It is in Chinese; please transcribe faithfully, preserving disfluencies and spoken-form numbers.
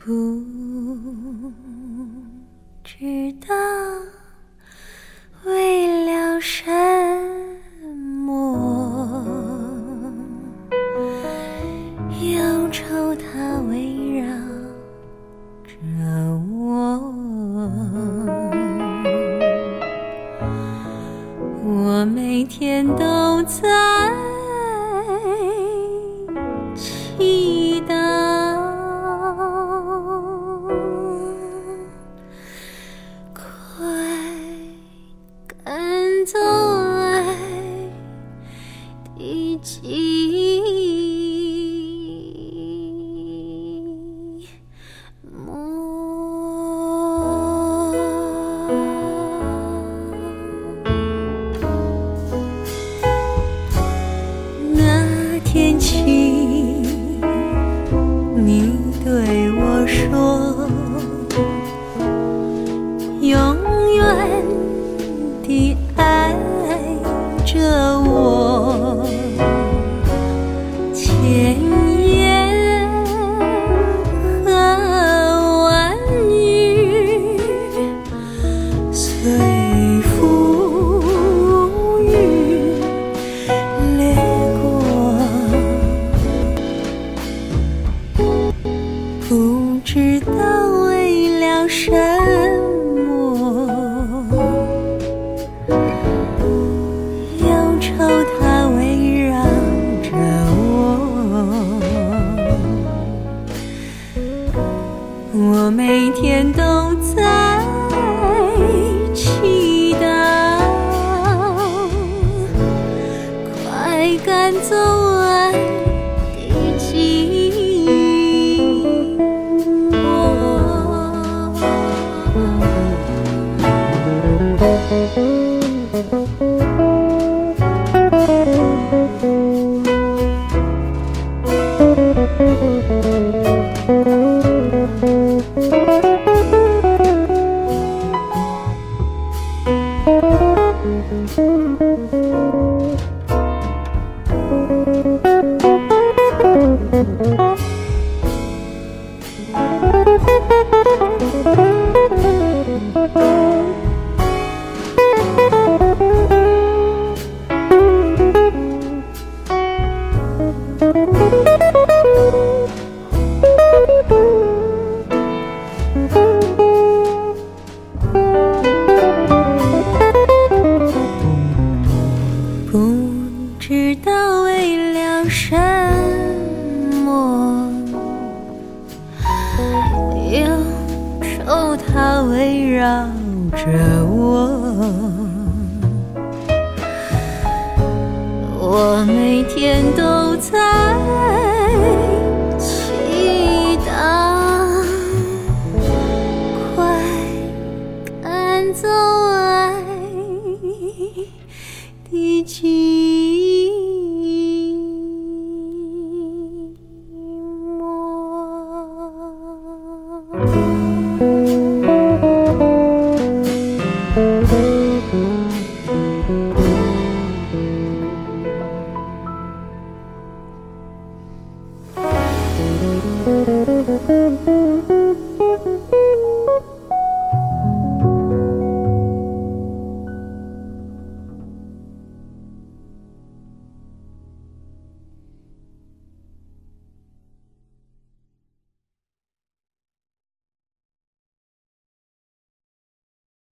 不知道为了什么，忧愁它围绕着我，我每天都在祈祷，快赶走爱的寂寞。那天起，你对我说，永远地爱着我，千言和万语随浮云掠过，不知道为了什么，忧愁它围绕着我，我每天都在祈祷，快赶走爱的寂不知道为了什么，忧愁它围绕着我，我每天都在祈祷，快赶走爱的寂寞。